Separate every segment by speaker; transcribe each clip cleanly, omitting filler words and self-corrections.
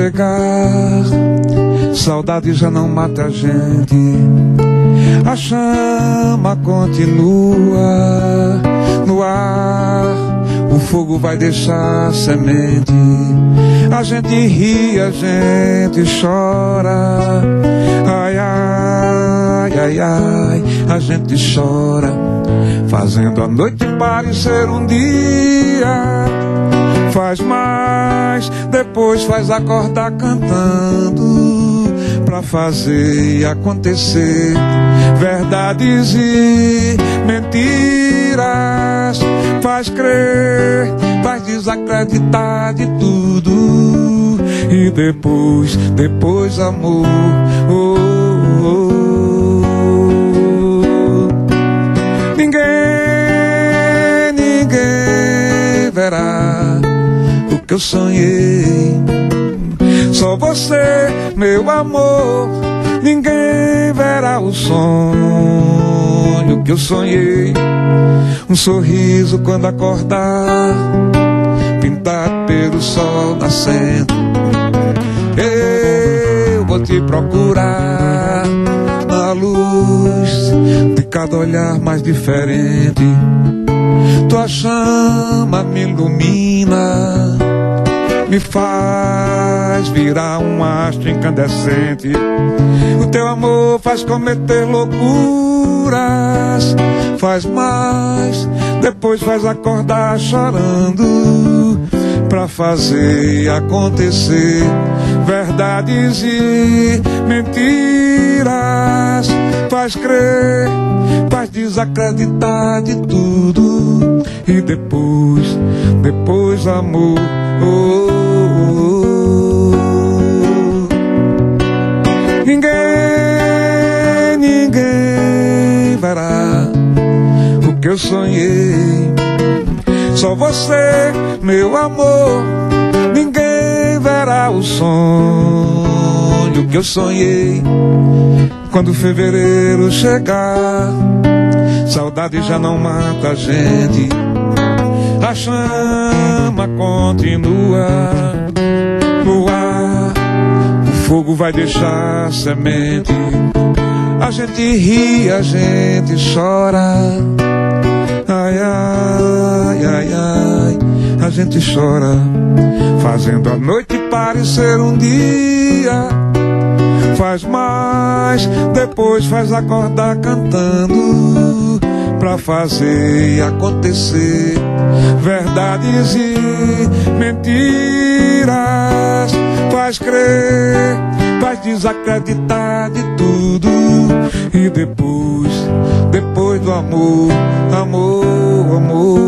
Speaker 1: chegar, saudade já não mata a gente. A chama continua no ar, o fogo vai deixar semente. A gente ri, a gente chora. Ai, ai, ai, ai, a gente chora, fazendo a noite parecer um dia. Faz mais, depois faz acordar cantando, pra fazer acontecer verdades e mentiras. Faz crer, faz desacreditar de tudo. E depois amor, oh, oh, oh. Ninguém verá o que eu sonhei. Só você, meu amor. Ninguém verá o sonho que eu sonhei. Um sorriso quando acordar, pintado pelo sol nascendo. Eu vou te procurar na luz de cada olhar mais diferente. Tua chama me ilumina, me faz virar um astro incandescente. O teu amor faz cometer loucuras. Faz mais, depois faz acordar chorando, pra fazer acontecer verdades e mentiras. Faz crer, faz desacreditar de tudo. E depois amor, oh, oh, oh. Ninguém verá o que eu sonhei. Só você, meu amor. Ninguém verá o sonho que eu sonhei. Quando fevereiro chegar, saudade já não mata a gente. A chama continua no ar, o fogo vai deixar semente. A gente ri, a gente chora. Ai, ai, ai, ai, a gente chora, fazendo a noite parecer um dia. Faz mais, depois faz acordar cantando, pra fazer acontecer verdades e mentiras. Faz crer, faz desacreditar de tudo. E depois do amor, amor, amor,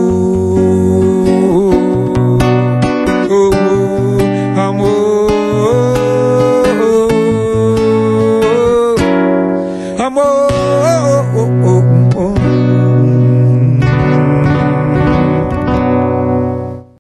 Speaker 1: oh, oh, amor, amor,